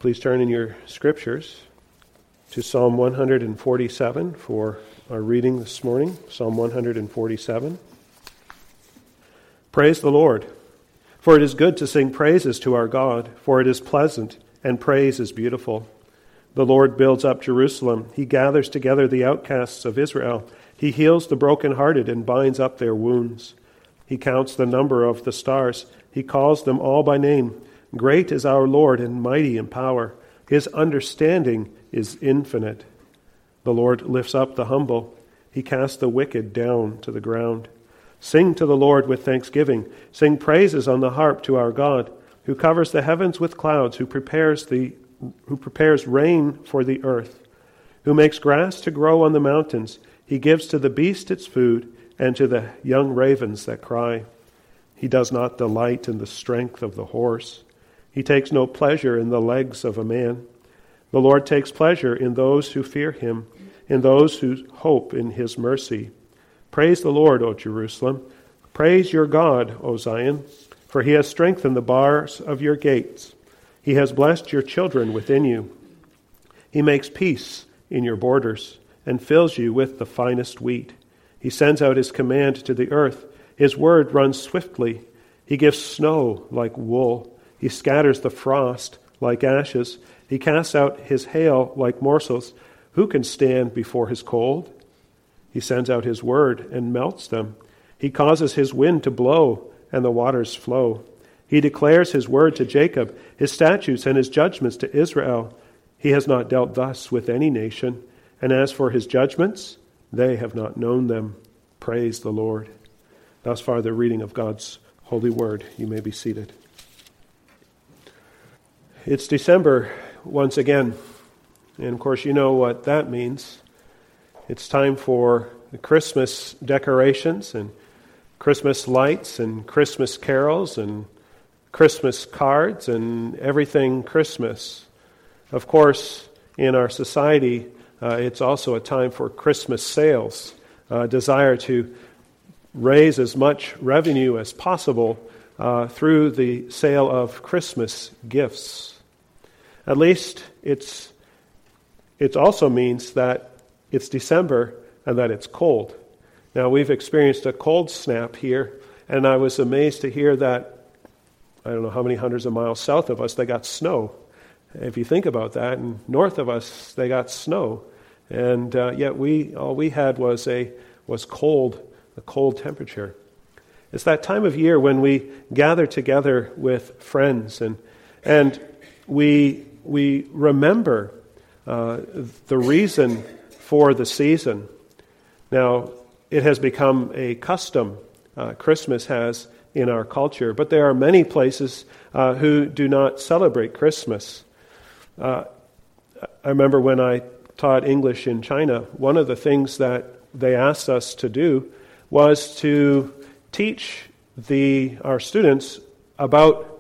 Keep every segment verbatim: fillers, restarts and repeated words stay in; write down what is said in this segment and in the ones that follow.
Please turn in your scriptures to Psalm one forty-seven for our reading this morning. Psalm one forty-seven. Praise the Lord, for it is good to sing praises to our God, for it is pleasant, and praise is beautiful. The Lord builds up Jerusalem. He gathers together the outcasts of Israel. He heals the brokenhearted and binds up their wounds. He counts the number of the stars. He calls them all by name. Great is our Lord and mighty in power. His understanding is infinite. The Lord lifts up the humble. He casts the wicked down to the ground. Sing to the Lord with thanksgiving. Sing praises on the harp to our God, who covers the heavens with clouds, who prepares the who prepares rain for the earth, who makes grass to grow on the mountains. He gives to the beast its food, and to the young ravens that cry. He does not delight in the strength of the horse. He takes no pleasure in the legs of a man. The Lord takes pleasure in those who fear him, in those who hope in his mercy. Praise the Lord, O Jerusalem. Praise your God, O Zion, for he has strengthened the bars of your gates. He has blessed your children within you. He makes peace in your borders and fills you with the finest wheat. He sends out his command to the earth. His word runs swiftly. He gives snow like wool. He scatters the frost like ashes. He casts out his hail like morsels. Who can stand before his cold? He sends out his word and melts them. He causes his wind to blow, and the waters flow. He declares his word to Jacob, his statutes and his judgments to Israel. He has not dealt thus with any nation, and as for his judgments, they have not known them. Praise the Lord. Thus far the reading of God's holy word. You may be seated. It's December once again, and of course you know what that means. It's time for the Christmas decorations and Christmas lights and Christmas carols and Christmas cards and everything Christmas. Of course, in our society, uh, it's also a time for Christmas sales, a desire to raise as much revenue as possible uh, through the sale of Christmas gifts. At least it's it also means that it's December and that it's cold. Now, we've experienced a cold snap here, and I was amazed to hear that, I don't know how many hundreds of miles south of us, they got snow. If you think about that, and north of us, they got snow. And uh, yet we all we had was a was cold, a cold temperature. It's that time of year when we gather together with friends, and and we we remember uh, the reason for the season. Now, it has become a custom, uh, Christmas has, in our culture, but there are many places uh, who do not celebrate Christmas. Uh, I remember when I taught English in China, one of the things that they asked us to do was to teach the our students about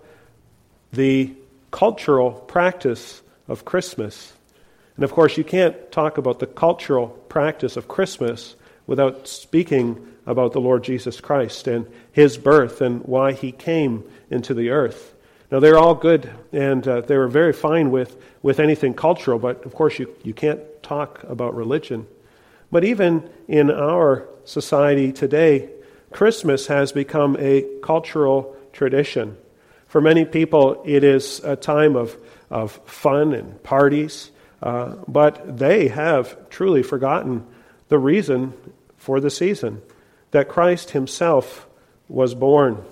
the cultural practice of Christmas. And of course, you can't talk about the cultural practice of Christmas without speaking about the Lord Jesus Christ and his birth and why he came into the earth. Now, they're all good, and uh, they were very fine with, with anything cultural, but of course you, you can't talk about religion. But even in our society today, Christmas has become a cultural tradition. For many people, it is a time of, of fun and parties, uh, but they have truly forgotten the reason for the season, that Christ himself was born.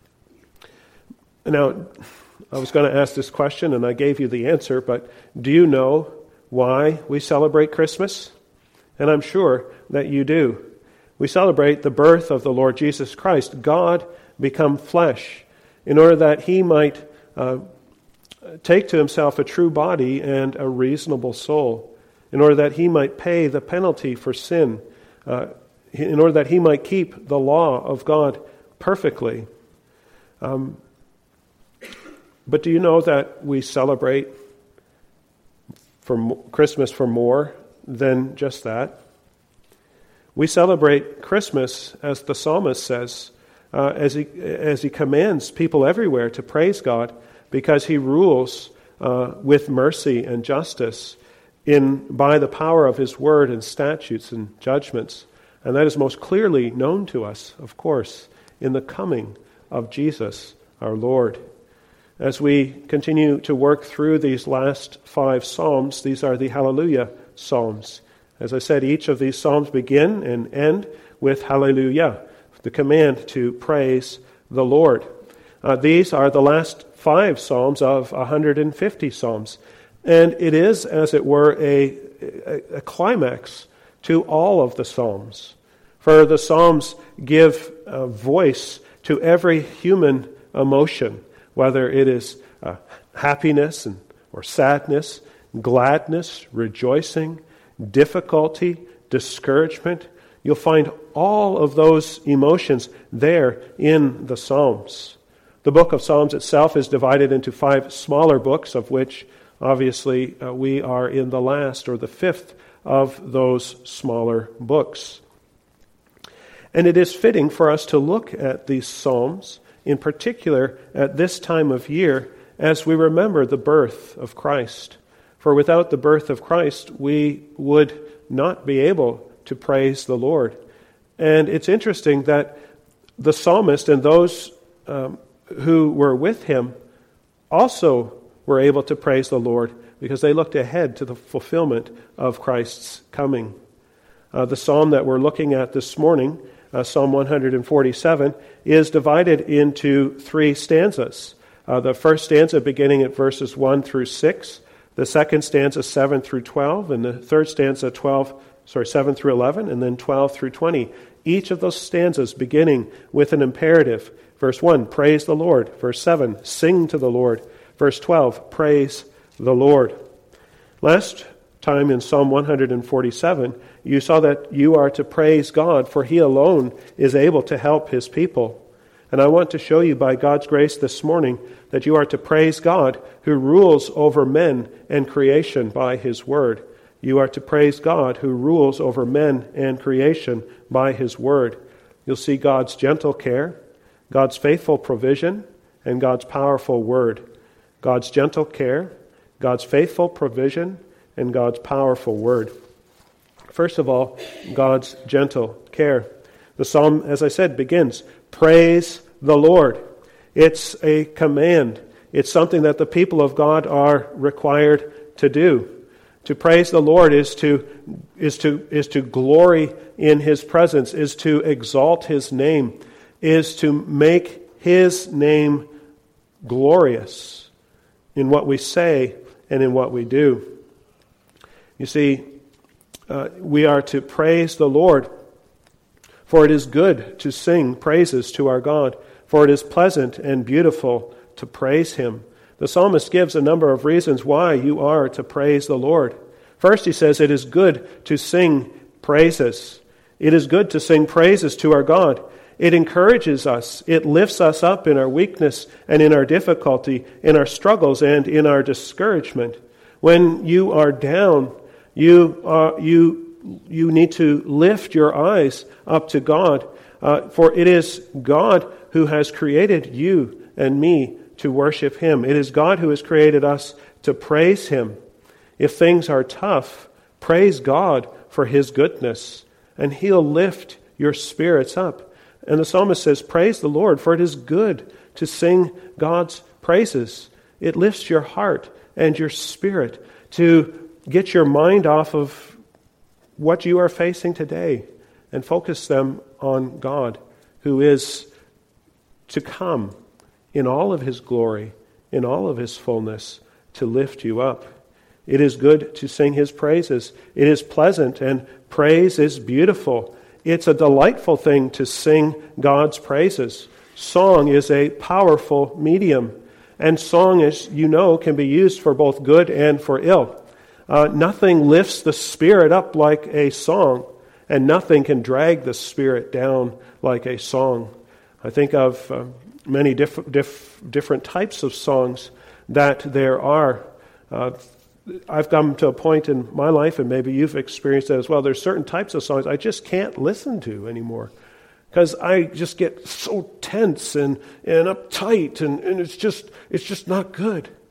Now, I was going to ask this question, and I gave you the answer, but do you know why we celebrate Christmas? And I'm sure that you do. We celebrate the birth of the Lord Jesus Christ, God become flesh, in order that he might uh, take to himself a true body and a reasonable soul, in order that he might pay the penalty for sin, uh, in order that he might keep the law of God perfectly. Um, but do you know that we celebrate for Christmas for more than just that? We celebrate Christmas, as the psalmist says, uh, as he as he commands people everywhere to praise God, because he rules uh, with mercy and justice in by the power of his word and statutes and judgments. And that is most clearly known to us, of course, in the coming of Jesus, our Lord. As we continue to work through these last five psalms, these are the Hallelujah psalms. As I said, each of these psalms begin and end with Hallelujah, the command to praise the Lord. Uh, these are the last five psalms of one hundred fifty psalms. And it is, as it were, a, a, a climax to all of the psalms. For the psalms give a voice to every human emotion, whether it is uh, happiness and, or sadness, gladness, rejoicing, difficulty, discouragement. You'll find all of those emotions there in the Psalms. The book of Psalms itself is divided into five smaller books, of which obviously uh, we are in the last or the fifth of those smaller books. And it is fitting for us to look at these Psalms, in particular at this time of year, as we remember the birth of Christ. For without the birth of Christ, we would not be able to praise the Lord. And it's interesting that the psalmist and those um, who were with him also were able to praise the Lord because they looked ahead to the fulfillment of Christ's coming. Uh, the psalm that we're looking at this morning, uh, Psalm one hundred forty-seven, is divided into three stanzas. Uh, the first stanza beginning at verses one through six, the second stanza seven through twelve, and the third stanza twelve, sorry, seven through eleven, and then twelve through twenty. Each of those stanzas beginning with an imperative. Verse one, praise the Lord. Verse seven, sing to the Lord. Verse twelve, praise the Lord. Last time in Psalm one hundred forty-seven, you saw that you are to praise God, for He alone is able to help His people. And I want to show you by God's grace this morning that you are to praise God who rules over men and creation by His word. You are to praise God who rules over men and creation by His word. You'll see God's gentle care, God's faithful provision, and God's powerful word. God's gentle care, God's faithful provision, and God's powerful word. First of all, God's gentle care. The psalm, as I said, begins, praise the Lord. It's a command. It's something that the people of God are required to do. To praise the Lord is to is to is to glory in His presence, is to exalt His name, is to make His name glorious in what we say and in what we do. You see, uh, we are to praise the Lord, for it is good to sing praises to our God, for it is pleasant and beautiful to praise Him. The psalmist gives a number of reasons why you are to praise the Lord. First, he says it is good to sing praises. It is good to sing praises to our God. It encourages us. It lifts us up in our weakness and in our difficulty, in our struggles and in our discouragement. When you are down, you are, you you need to lift your eyes up to God, uh, for it is God who has created you and me to worship Him. It is God who has created us to praise Him. If things are tough, praise God for His goodness, and He'll lift your spirits up. And the psalmist says, praise the Lord, for it is good to sing God's praises. It lifts your heart and your spirit to get your mind off of what you are facing today and focus them on God, who is to come in all of His glory, in all of His fullness, to lift you up. It is good to sing His praises. It is pleasant, and praise is beautiful. It's a delightful thing to sing God's praises. Song is a powerful medium, and song, as you know, can be used for both good and for ill. Uh, nothing lifts the spirit up like a song, and nothing can drag the spirit down like a song. I think of uh, many diff- diff- different types of songs that there are. Uh, I've come to a point in my life, and maybe you've experienced that as well, there's certain types of songs I just can't listen to anymore because I just get so tense and, and uptight, and, and it's just it's just not good.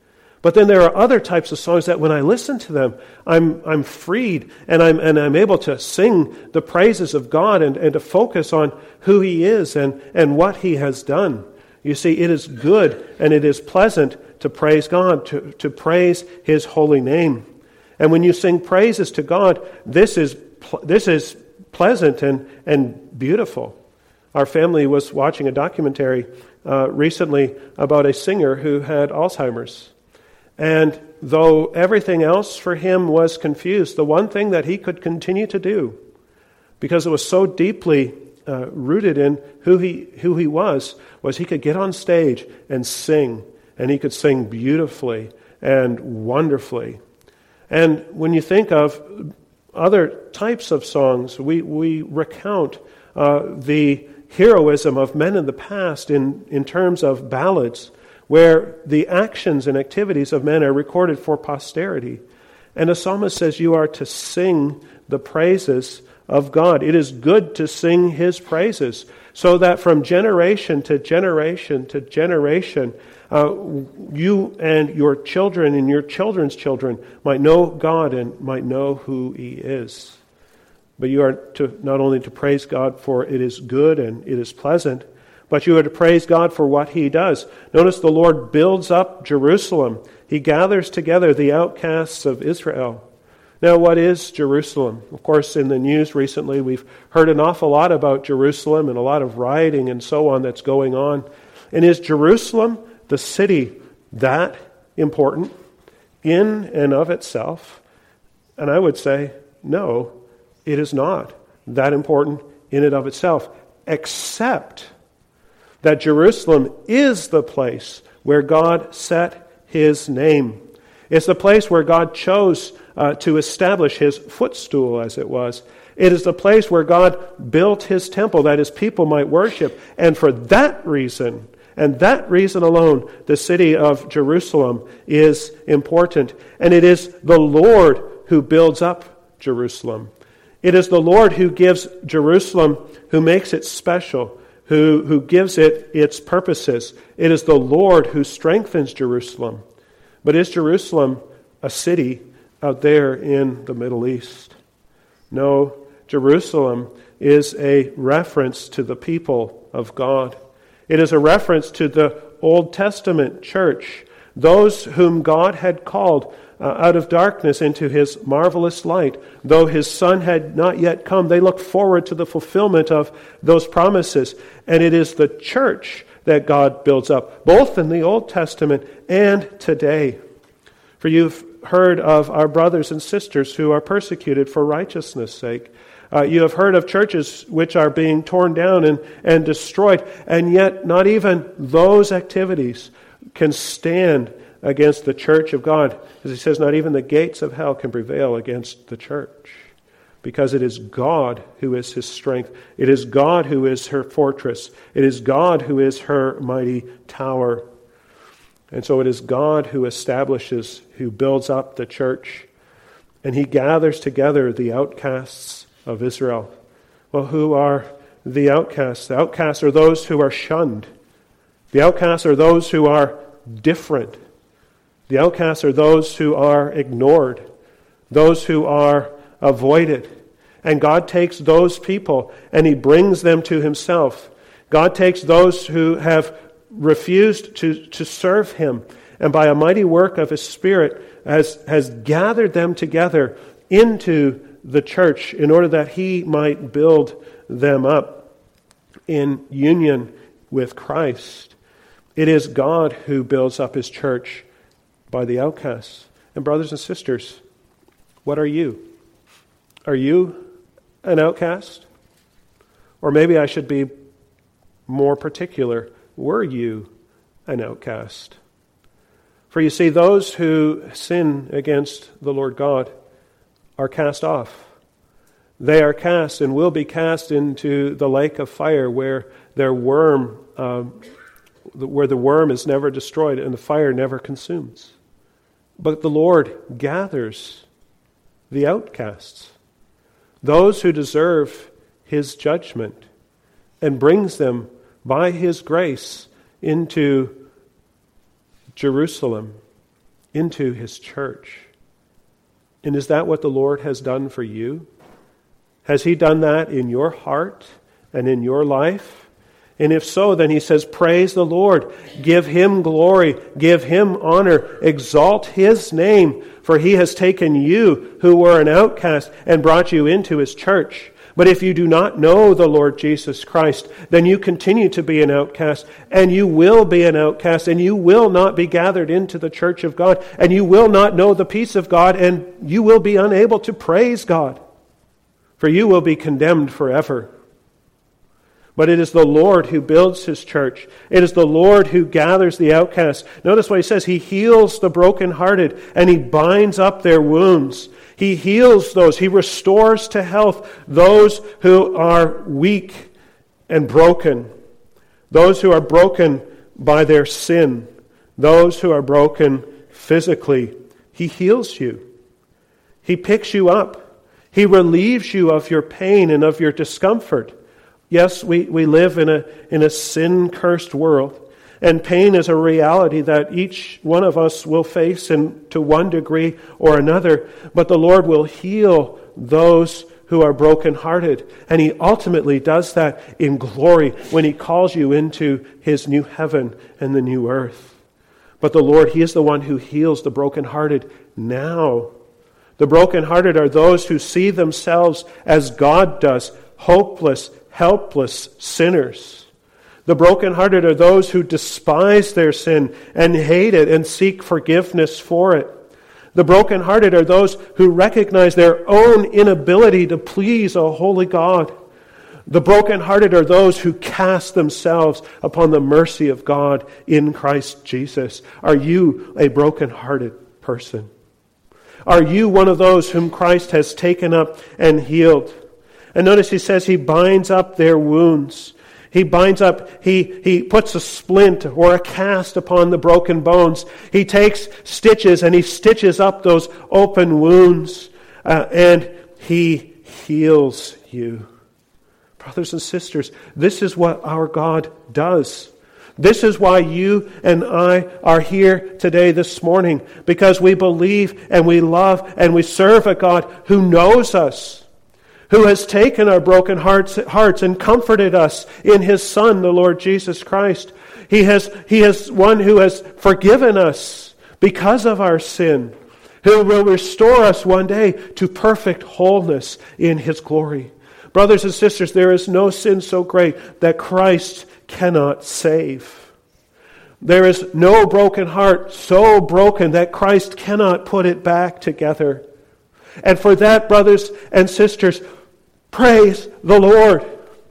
But then there are other types of songs that when I listen to them, I'm I'm freed and I'm and I'm able to sing the praises of God and, and to focus on who He is and, and what He has done. You see, it is good and it is pleasant to praise God, to, to praise His holy name. And when you sing praises to God, this is this is pleasant and, and beautiful. Our family was watching a documentary uh, recently about a singer who had Alzheimer's. And though everything else for him was confused, the one thing that he could continue to do, because it was so deeply uh, rooted in who he who he was, was he could get on stage and sing, and he could sing beautifully and wonderfully. And when you think of other types of songs, we, we recount uh, the heroism of men in the past in, in terms of ballads, where the actions and activities of men are recorded for posterity. And the psalmist says you are to sing the praises of God. It is good to sing His praises, so that from generation to generation to generation, uh, you and your children and your children's children might know God and might know who He is. But you are to not only to praise God for it is good and it is pleasant, but you are to praise God for what He does. Notice the Lord builds up Jerusalem. He gathers together the outcasts of Israel. Now, what is Jerusalem? Of course, in the news recently, we've heard an awful lot about Jerusalem and a lot of rioting and so on that's going on. And is Jerusalem, the city, that important in and of itself? And I would say, no, it is not that important in and of itself, except that Jerusalem is the place where God set His name. It's the place where God chose uh, to establish His footstool, as it was. It is the place where God built His temple that His people might worship. And for that reason, and that reason alone, the city of Jerusalem is important. And it is the Lord who builds up Jerusalem. It is the Lord who gives Jerusalem, who makes it special, who, who gives it its purposes. It is the Lord who strengthens Jerusalem. But is Jerusalem a city out there in the Middle East? No, Jerusalem is a reference to the people of God. It is a reference to the Old Testament church, those whom God had called uh, out of darkness into His marvelous light. Though His Son had not yet come, they looked forward to the fulfillment of those promises. And it is the church that God builds up, both in the Old Testament and today. For you've heard of our brothers and sisters who are persecuted for righteousness' sake. Uh, you have heard of churches which are being torn down and, and destroyed, and yet not even those activities can stand against the church of God. As he says, not even the gates of hell can prevail against the church, because it is God who is His strength. It is God who is her fortress. It is God who is her mighty tower. And so it is God who establishes, who builds up the church, and He gathers together the outcasts of Israel. Well, who are the outcasts? The outcasts are those who are shunned. The outcasts are those who are different. The outcasts are those who are ignored, those who are avoided. And God takes those people and He brings them to Himself. God takes those who have refused to, to serve Him, and by a mighty work of His Spirit has, has gathered them together into the church in order that He might build them up in union with Christ. It is God who builds up His church by the outcasts. And brothers and sisters, what are you? Are you an outcast? Or maybe I should be more particular. Were you an outcast? For you see, those who sin against the Lord God are cast off. They are cast and will be cast into the lake of fire, where their worm, uh, where the worm is never destroyed and the fire never consumes. But the Lord gathers the outcasts, those who deserve His judgment, and brings them by His grace into Jerusalem, into his church. And is that what the Lord has done for you? Has he done that in your heart and in your life? And if so, then he says, praise the Lord. Give him glory. Give him honor. Exalt his name. For he has taken you, who were an outcast, and brought you into his church. But if you do not know the Lord Jesus Christ, then you continue to be an outcast, and you will be an outcast, and you will not be gathered into the church of God, and you will not know the peace of God, and you will be unable to praise God. For you will be condemned forever. But it is the Lord who builds his church. It is the Lord who gathers the outcasts. Notice what he says. He heals the brokenhearted and he binds up their wounds. He heals those. He restores to health those who are weak and broken. Those who are broken by their sin. Those who are broken physically. He heals you. He picks you up. He relieves you of your pain and of your discomfort. Yes, we, we live in a in a sin-cursed world, and pain is a reality that each one of us will face in to one degree or another, but the Lord will heal those who are brokenhearted, and he ultimately does that in glory when he calls you into his new heaven and the new earth. But the Lord, he is the one who heals the brokenhearted now. The brokenhearted are those who see themselves as God does, hopeless, helpless sinners. The brokenhearted are those who despise their sin and hate it and seek forgiveness for it. The brokenhearted are those who recognize their own inability to please a holy God. The brokenhearted are those who cast themselves upon the mercy of God in Christ Jesus. Are you a brokenhearted person? Are you one of those whom Christ has taken up and healed? And notice he says he binds up their wounds. He binds up, he, he puts a splint or a cast upon the broken bones. He takes stitches and he stitches up those open wounds. Uh, and he heals you. Brothers and sisters, this is what our God does. This is why you and I are here today this morning. Because we believe and we love and we serve a God who knows us. Who has taken our broken hearts, hearts and comforted us in his Son, the Lord Jesus Christ. He has, he is one who has forgiven us because of our sin, who will restore us one day to perfect wholeness in his glory. Brothers and sisters, there is no sin so great that Christ cannot save. There is no broken heart so broken that Christ cannot put it back together. And for that, brothers and sisters, praise the Lord.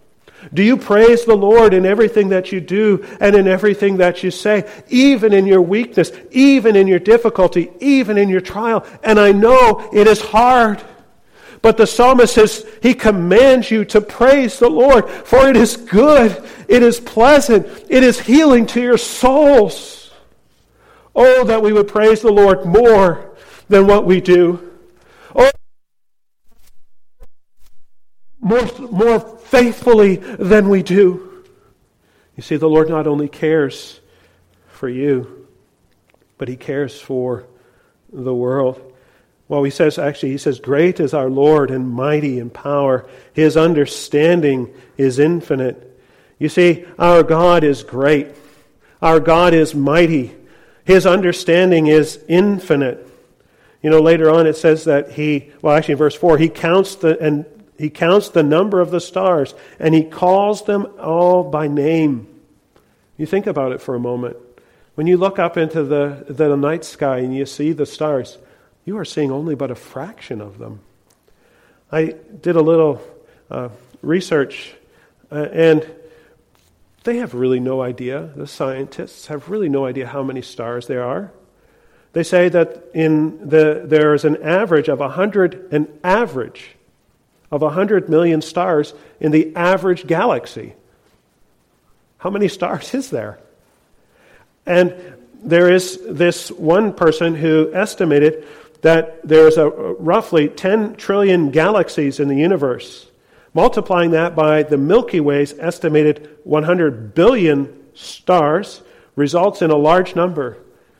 Do you praise the Lord in everything that you do and in everything that you say, even in your weakness, even in your difficulty, even in your trial? And I know it is hard, but the psalmist says he commands you to praise the Lord, for it is good, it is pleasant, it is healing to your souls. Oh, that we would praise the Lord more than what we do. Oh, More, more faithfully than we do. You see, the Lord not only cares for you, but he cares for the world. Well, he says, actually, he says, great is our Lord and mighty in power. His understanding is infinite. You see, our God is great. Our God is mighty. His understanding is infinite. You know, later on it says that he, well, actually in verse four, he counts the, and He counts the number of the stars, and he calls them all by name. You think about it for a moment. When you look up into the, the night sky and you see the stars, you are seeing only but a fraction of them. I did a little uh, research, uh, and they have really no idea, the scientists have really no idea how many stars there are. They say that in the there is an average of a hundred, an average of one hundred million stars in the average galaxy. How many stars is there? And there is this one person who estimated that there's a roughly ten trillion galaxies in the universe. Multiplying that by the Milky Way's estimated one hundred billion stars results in a large number.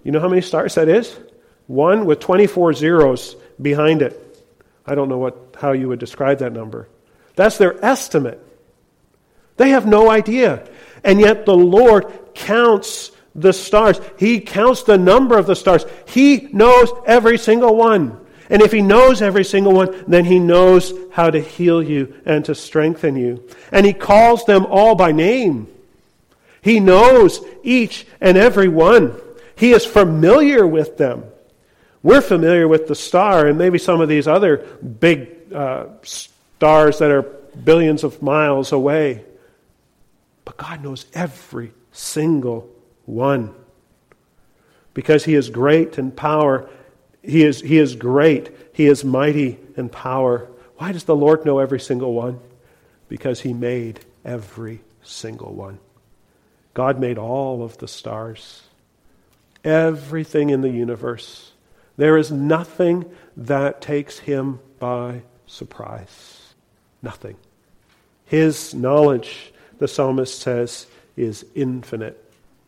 You know how many stars that is? One with twenty-four zeros behind it. I don't know what how you would describe that number. That's their estimate. They have no idea. And yet the Lord counts the stars. He counts the number of the stars. He knows every single one. And if He knows every single one, then He knows how to heal you and to strengthen you. And He calls them all by name. He knows each and every one. He is familiar with them. We're familiar with the star and maybe some of these other big uh, stars that are billions of miles away. But God knows every single one. Because He is great in power. He is, he is great. He is mighty in power. Why does the Lord know every single one? Because He made every single one. God made all of the stars. Everything in the universe. There is nothing that takes Him by surprise. Nothing. His knowledge, the psalmist says, is infinite.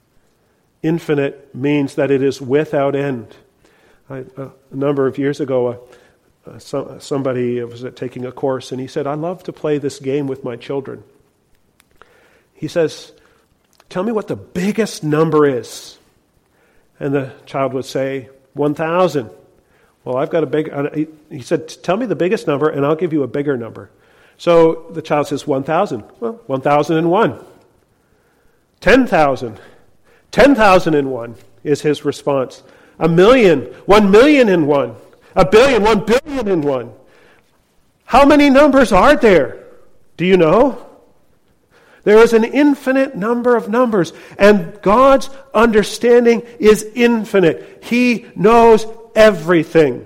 Infinite means that it is without end. I, a number of years ago, uh, uh, some, somebody was taking a course, and he said, I love to play this game with my children. He says, tell me what the biggest number is. And the child would say, one thousand. Well, I've got a big... Uh, he, he said, tell me the biggest number, and I'll give you a bigger number. So the child says, one thousand. Well, one thousand one. ten thousand. ten thousand one is his response. A million, one million and one. A billion, one billion and one. How many numbers are there? Do you know? There is an infinite number of numbers, and God's understanding is infinite. He knows everything.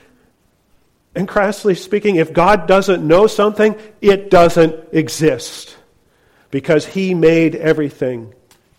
And crassly speaking, if God doesn't know something, it doesn't exist. Because He made everything.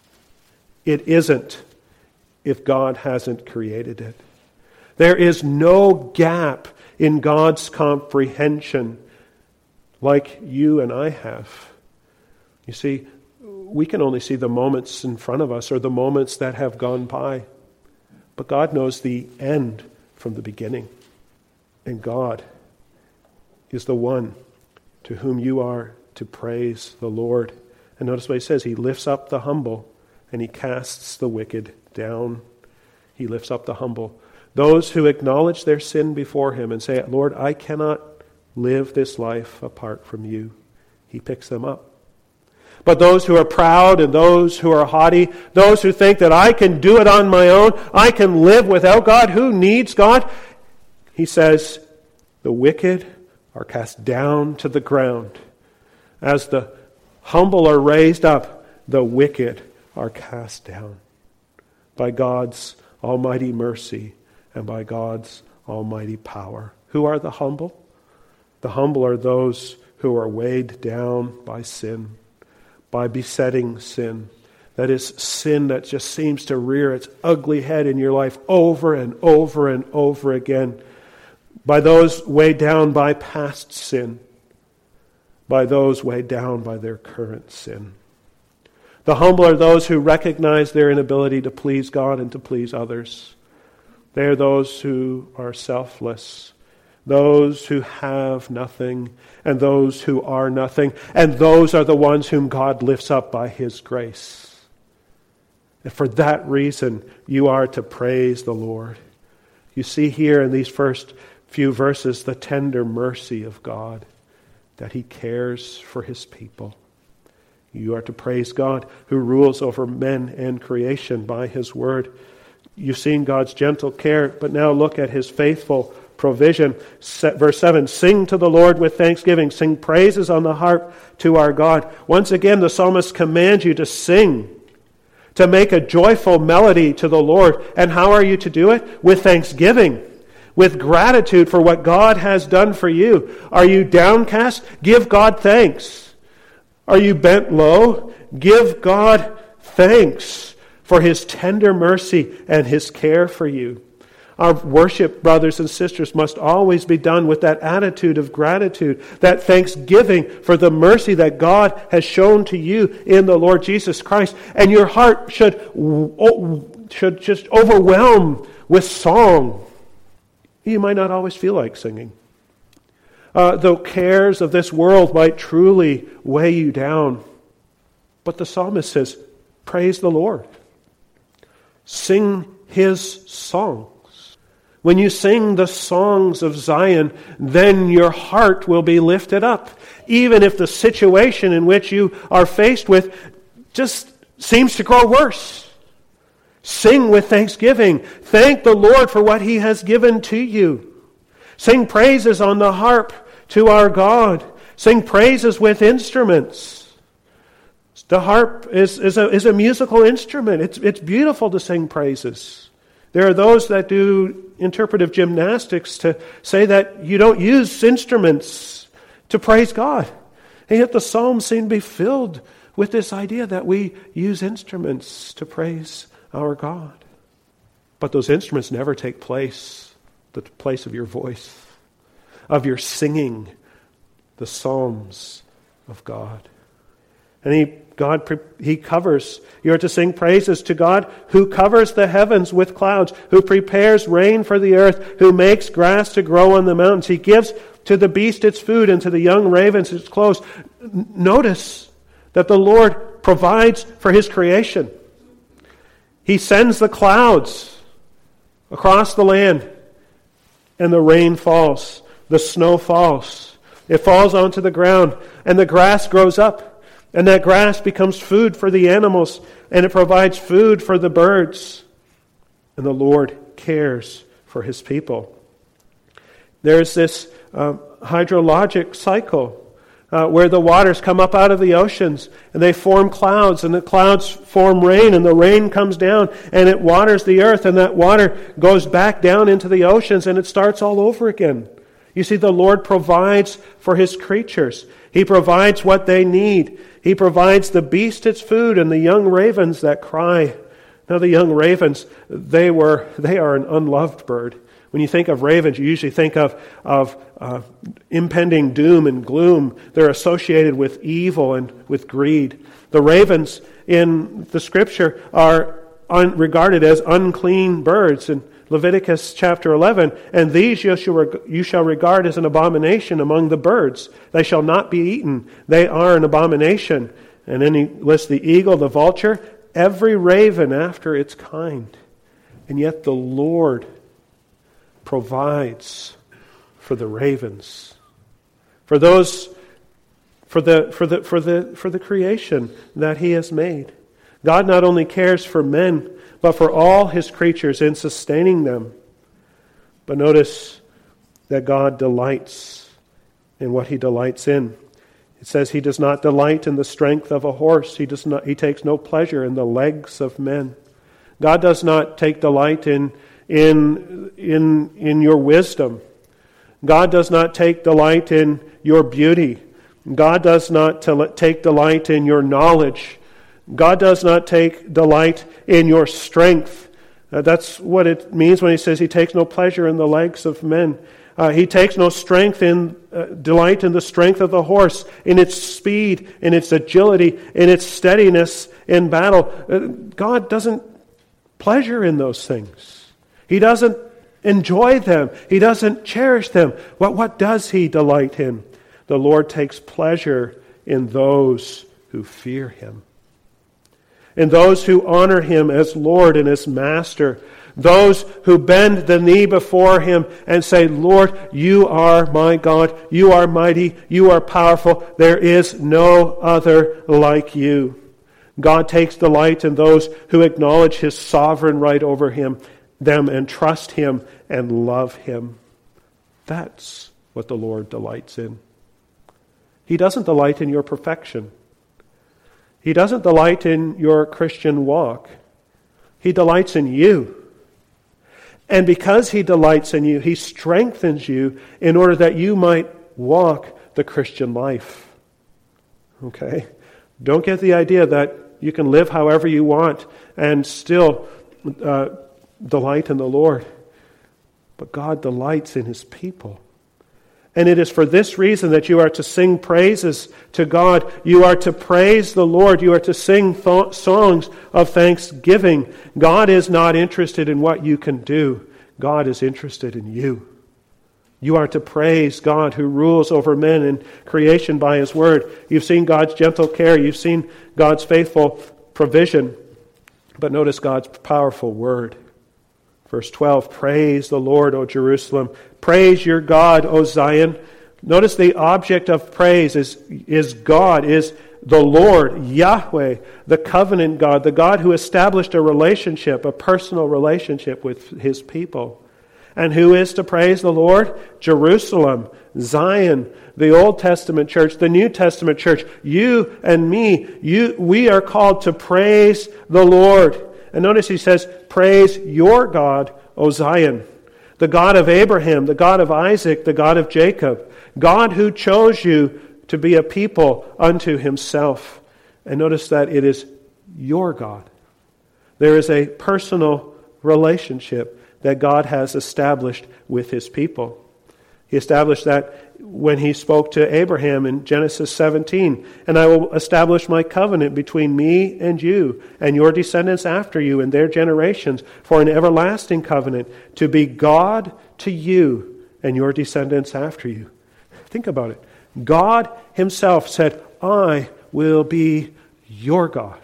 It isn't if God hasn't created it. There is no gap in God's comprehension like you and I have. You see, we can only see the moments in front of us or the moments that have gone by. But God knows the end from the beginning. And God is the one to whom you are to praise the Lord. And notice what He says. He lifts up the humble and He casts the wicked down. He lifts up the humble. Those who acknowledge their sin before Him and say, Lord, I cannot live this life apart from you. He picks them up. But those who are proud and those who are haughty, those who think that I can do it on my own, I can live without God, who needs God? He says, the wicked are cast down to the ground. As the humble are raised up, the wicked are cast down. By God's almighty mercy and by God's almighty power. Who are the humble? The humble are those who are weighed down by sin. By besetting sin. That is sin that just seems to rear its ugly head in your life over and over and over again. By those weighed down by past sin. By those weighed down by their current sin. The humble are those who recognize their inability to please God and to please others. They are those who are selfless. Those who have nothing, and those who are nothing, and those are the ones whom God lifts up by His grace. And for that reason, you are to praise the Lord. You see here in these first few verses the tender mercy of God, that He cares for His people. You are to praise God who rules over men and creation by His word. You've seen God's gentle care, but now look at His faithful provision. Verse seven, sing to the Lord with thanksgiving. Sing praises on the harp to our God. Once again, the psalmist commands you to sing, to make a joyful melody to the Lord. And how are you to do it? With thanksgiving, with gratitude for what God has done for you. Are you downcast? Give God thanks. Are you bent low? Give God thanks for His tender mercy and His care for you. Our worship, brothers and sisters, must always be done with that attitude of gratitude, that thanksgiving for the mercy that God has shown to you in the Lord Jesus Christ. And your heart should should just overwhelm with song. You might not always feel like singing. Uh, the cares of this world might truly weigh you down. But the psalmist says, praise the Lord. Sing His songs. When you sing the songs of Zion, then your heart will be lifted up. Even if the situation in which you are faced with just seems to grow worse. Sing with thanksgiving. Thank the Lord for what He has given to you. Sing praises on the harp to our God. Sing praises with instruments. The harp is, is, a, is a musical instrument. It's, it's beautiful to sing praises. There are those that do interpretive gymnastics to say that you don't use instruments to praise God. And yet the Psalms seem to be filled with this idea that we use instruments to praise our God. But those instruments never take place, the place of your voice, of your singing the psalms of God. And he God, He covers. You are to sing praises to God who covers the heavens with clouds, who prepares rain for the earth, who makes grass to grow on the mountains. He gives to the beast its food and to the young ravens its clothes. Notice that the Lord provides for His creation. He sends the clouds across the land, and the rain falls. The snow falls. It falls onto the ground, and the grass grows up. And that grass becomes food for the animals, and it provides food for the birds. And the Lord cares for His people. There's this uh, hydrologic cycle uh, where the waters come up out of the oceans, and they form clouds, and the clouds form rain, and the rain comes down, and it waters the earth, and that water goes back down into the oceans, and it starts all over again. You see, the Lord provides for His creatures. He provides what they need. He provides the beast its food and the young ravens that cry. Now the young ravens, they were they are an unloved bird. When you think of ravens, you usually think of, of uh, impending doom and gloom. They're associated with evil and with greed. The ravens in the Scripture are un, regarded as unclean birds. And Leviticus chapter eleven, and these you shall, you shall regard as an abomination among the birds. They shall not be eaten. They are an abomination. And then he lists the eagle, the vulture, every raven after its kind. And yet the Lord provides for the ravens, for those, for the for the for the for the creation that He has made. God not only cares for men, but for all His creatures in sustaining them. But notice that God delights in what He delights in. It says He does not delight in the strength of a horse. He does not. He takes no pleasure in the legs of men. God does not take delight in in in in your wisdom. God does not take delight in your beauty. God does not take delight in your knowledge. God does not take delight in your strength. Uh, that's what it means when He says He takes no pleasure in the legs of men. Uh, he takes no strength in uh, delight in the strength of the horse, in its speed, in its agility, in its steadiness in battle. Uh, God doesn't pleasure in those things. He doesn't enjoy them. He doesn't cherish them. What, what does He delight in? The Lord takes pleasure in those who fear Him. In those who honor Him as Lord and as Master. Those who bend the knee before Him and say, Lord, You are my God. You are mighty. You are powerful. There is no other like You. God takes delight in those who acknowledge His sovereign right over him, them and trust Him and love Him. That's what the Lord delights in. He doesn't delight in your perfection. He doesn't delight in your Christian walk. He delights in you. And because He delights in you, He strengthens you in order that you might walk the Christian life. Okay? Don't get the idea that you can live however you want and still uh, delight in the Lord. But God delights in His people. And it is for this reason that you are to sing praises to God. You are to praise the Lord. You are to sing th- songs of thanksgiving. God is not interested in what you can do. God is interested in you. You are to praise God who rules over men and creation by His word. You've seen God's gentle care. You've seen God's faithful provision. But notice God's powerful word. Verse twelve, praise the Lord, O Jerusalem. Praise your God, O Zion. Notice the object of praise is, is God, is the Lord, Yahweh, the covenant God, the God who established a relationship, a personal relationship with His people. And who is to praise the Lord? Jerusalem, Zion, the Old Testament church, the New Testament church. You and me, you, we are called to praise the Lord. And notice he says, praise your God, O Zion, the God of Abraham, the God of Isaac, the God of Jacob, God who chose you to be a people unto Himself. And notice that it is your God. There is a personal relationship that God has established with His people. He established that when He spoke to Abraham in Genesis seventeen, and I will establish my covenant between me and you and your descendants after you and their generations for an everlasting covenant to be God to you and your descendants after you. Think about it. God Himself said, I will be your God.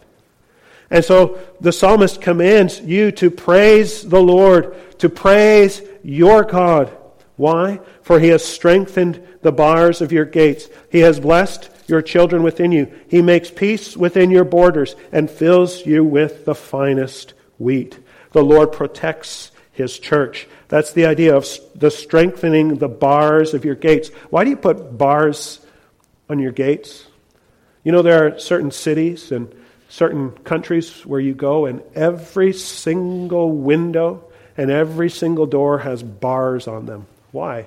And so the psalmist commands you to praise the Lord, to praise your God. Why? For He has strengthened the bars of your gates. He has blessed your children within you. He makes peace within your borders and fills you with the finest wheat. The Lord protects His church. That's the idea of the strengthening the bars of your gates. Why do you put bars on your gates? You know, there are certain cities and certain countries where you go and every single window and every single door has bars on them. Why?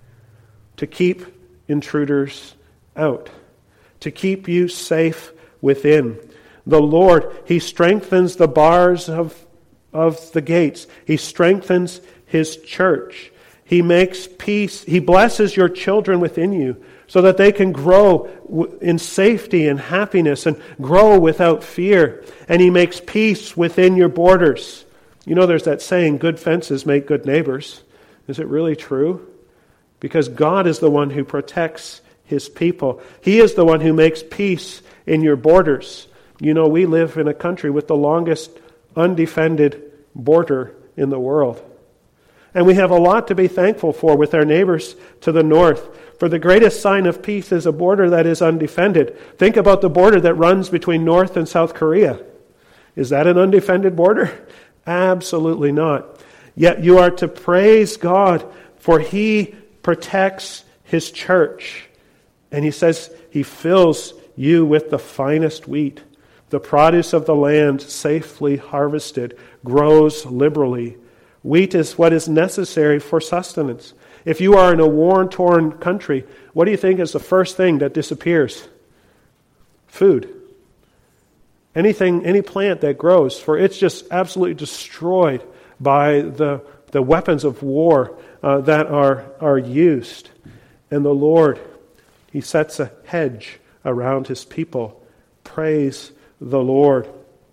To keep intruders out. To keep you safe within. The Lord, He strengthens the bars of, of the gates. He strengthens His church. He makes peace. He blesses your children within you so that they can grow in safety and happiness and grow without fear. And He makes peace within your borders. You know, there's that saying, good fences make good neighbors. Is it really true? Because God is the one who protects His people. He is the one who makes peace in your borders. You know, we live in a country with the longest undefended border in the world. And we have a lot to be thankful for with our neighbors to the north. For the greatest sign of peace is a border that is undefended. Think about the border that runs between North and South Korea. Is that an undefended border? Absolutely not. Yet you are to praise God, for He protects His church. And He says He fills you with the finest wheat. The produce of the land, safely harvested, grows liberally. Wheat is what is necessary for sustenance. If you are in a war-torn country, what do you think is the first thing that disappears? Food. Anything, any plant that grows, for it's just absolutely destroyed by the, the weapons of war uh, that are, are used. And the Lord, He sets a hedge around His people. Praise the Lord.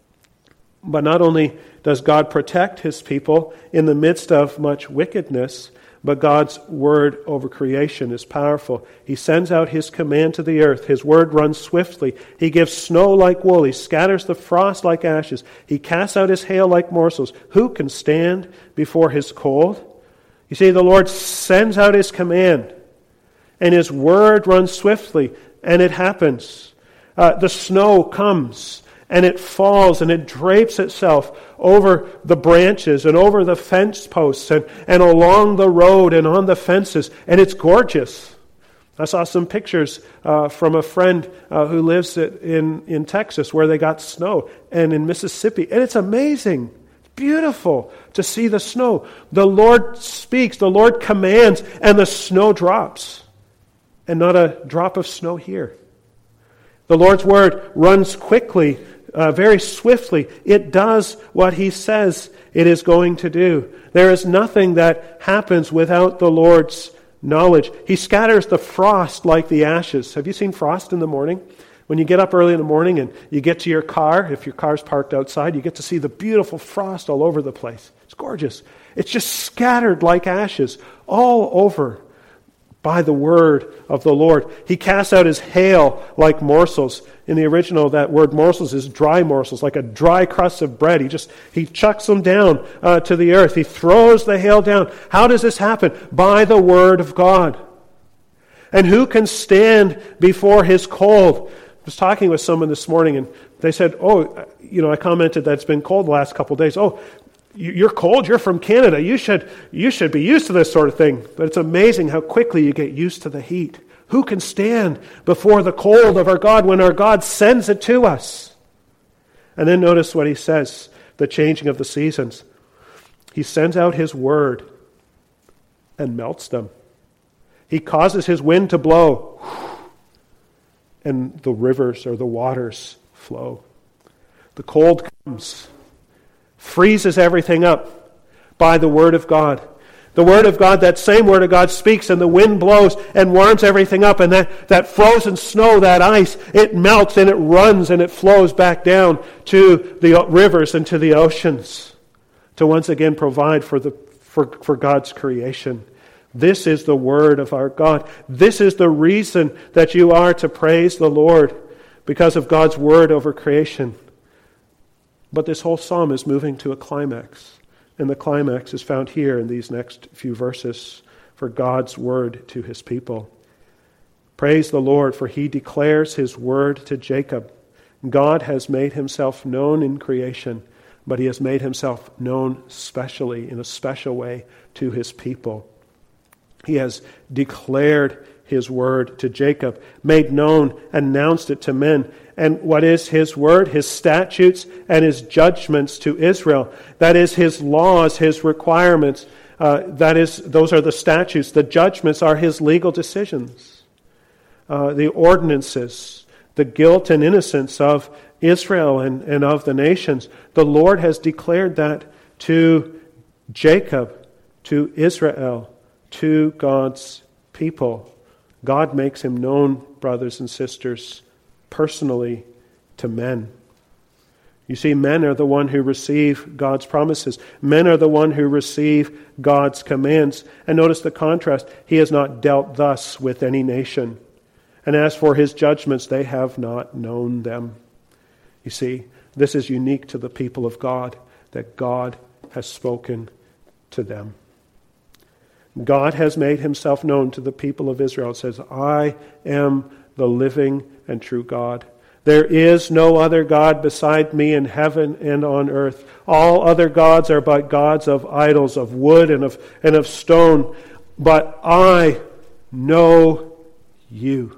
But not only does God protect His people in the midst of much wickedness, but God's word over creation is powerful. He sends out His command to the earth. His word runs swiftly. He gives snow like wool. He scatters the frost like ashes. He casts out His hail like morsels. Who can stand before His cold? You see, the Lord sends out His command, and His word runs swiftly, and it happens. Uh, the snow comes, and it falls and it drapes itself over the branches and over the fence posts and, and along the road and on the fences. And it's gorgeous. I saw some pictures uh, from a friend uh, who lives in, in Texas where they got snow, and in Mississippi. And it's amazing. It's beautiful to see the snow. The Lord speaks, the Lord commands, and the snow drops. And not a drop of snow here. The Lord's word runs quickly, Uh, very swiftly. It does what He says it is going to do. There is nothing that happens without the Lord's knowledge. He scatters the frost like the ashes. Have you seen frost in the morning? When you get up early in the morning and you get to your car, if your car's parked outside, you get to see the beautiful frost all over the place. It's gorgeous. It's just scattered like ashes all over by the word of the Lord. He casts out his hail like morsels. In the original, that word morsels is dry morsels, like a dry crust of bread. He just, he chucks them down uh, to the earth. He throws the hail down. How does this happen? By the word of God. And who can stand before his cold? I was talking with someone this morning, and they said, oh, you know, I commented that it's been cold the last couple of days. Oh, you're cold, you're from Canada. You should, you should be used to this sort of thing. But it's amazing how quickly you get used to the heat. Who can stand before the cold of our God when our God sends it to us? And then notice what he says, the changing of the seasons. He sends out his word and melts them. He causes his wind to blow, and the rivers or the waters flow. The cold comes, freezes everything up by the word of God. The word of God, that same word of God speaks, and the wind blows and warms everything up, and that, that frozen snow, that ice, it melts and it runs and it flows back down to the rivers and to the oceans to once again provide for the for, for God's creation. This is the word of our God. This is the reason that you are to praise the Lord, because of God's word over creation. But this whole psalm is moving to a climax. And the climax is found here in these next few verses for God's word to his people. Praise the Lord, for he declares his word to Jacob. God has made himself known in creation, but he has made himself known specially, in a special way, to his people. He has declared his word to Jacob, made known, announced it to men. And what is his word? His statutes and his judgments to Israel. That is his laws, his requirements. Uh, that is, those are the statutes. The judgments are his legal decisions. Uh, the ordinances, the guilt and innocence of Israel and, and of the nations. The Lord has declared that to Jacob, to Israel, to God's people. God makes him known, brothers and sisters, personally to men. You see, men are the one who receive God's promises. Men are the one who receive God's commands. And notice the contrast. He has not dealt thus with any nation. And as for his judgments, they have not known them. You see, this is unique to the people of God, that God has spoken to them. God has made himself known to the people of Israel. It says, I am the living and true God. There is no other God beside me in heaven and on earth. All other gods are but gods of idols, of wood and of, and of stone. But I know you.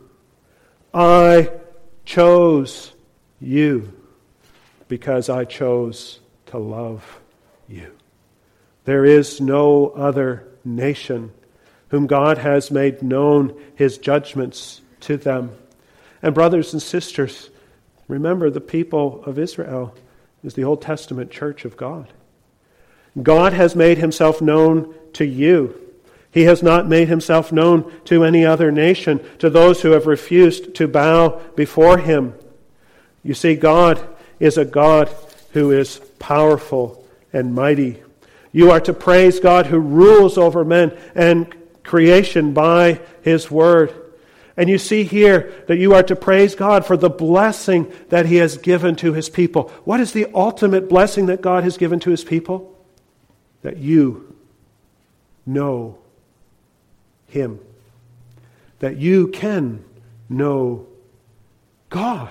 I chose you because I chose to love you. There is no other nation whom God has made known his judgments to them. And brothers and sisters, remember the people of Israel is the Old Testament church of God. God has made himself known to you. He has not made himself known to any other nation, to those who have refused to bow before him. You see, God is a God who is powerful and mighty. You are to praise God who rules over men and creation by his word. And you see here that you are to praise God for the blessing that he has given to his people. What is the ultimate blessing that God has given to his people? That you know him. That you can know God.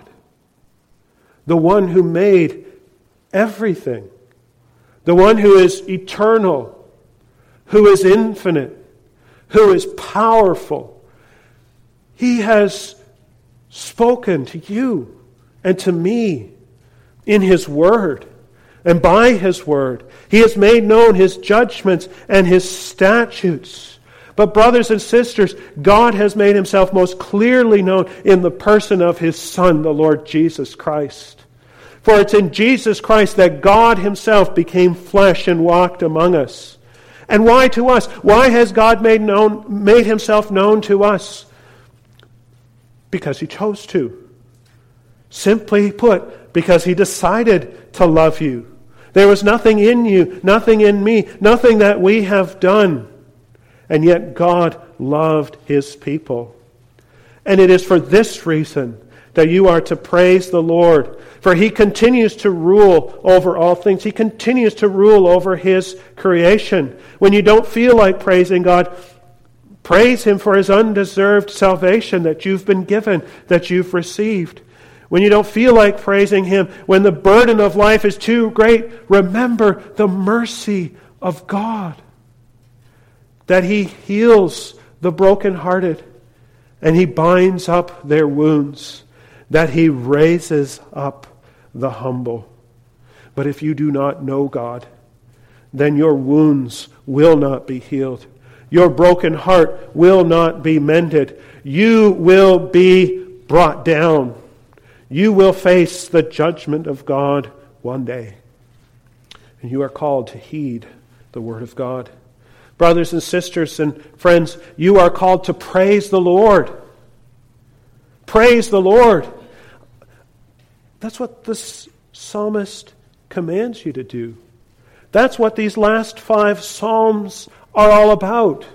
The one who made everything. The one who is eternal, who is infinite, who is powerful. He has spoken to you and to me in his word. And by his word, he has made known his judgments and his statutes. But brothers and sisters, God has made himself most clearly known in the person of his Son, the Lord Jesus Christ. For it's in Jesus Christ that God himself became flesh and walked among us. And why to us? Why has God made known, made himself known to us? Because he chose to. Simply put, because he decided to love you. There was nothing in you, nothing in me, nothing that we have done. And yet God loved his people. And it is for this reason that you are to praise the Lord. For he continues to rule over all things. He continues to rule over his creation. When you don't feel like praising God, praise him for his undeserved salvation that you've been given, that you've received. When you don't feel like praising him, when the burden of life is too great, remember the mercy of God. That he heals the brokenhearted and he binds up their wounds. That he raises up the humble. But if you do not know God, then your wounds will not be healed. Your broken heart will not be mended. You will be brought down. You will face the judgment of God one day. And you are called to heed the word of God. Brothers and sisters and friends, you are called to praise the Lord. Praise the Lord. That's what this psalmist commands you to do. That's what these last five psalms are all about.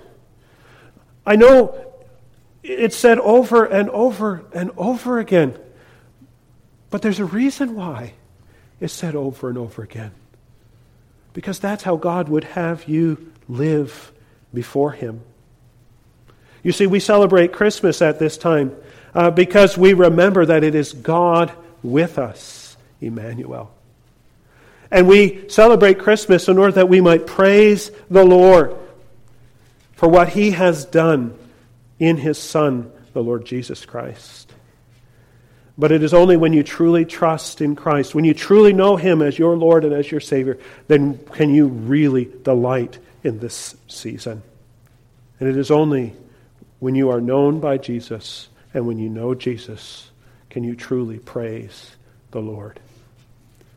I know it's said over and over and over again. But there's a reason why it's said over and over again. Because that's how God would have you live before him. You see, we celebrate Christmas at this time uh, because we remember that it is God with us, Emmanuel. And we celebrate Christmas in order that we might praise the Lord for what he has done in his Son, the Lord Jesus Christ. But it is only when you truly trust in Christ, when you truly know him as your Lord and as your Savior, then can you really delight in this season. And it is only when you are known by Jesus and when you know Jesus can you truly praise the Lord.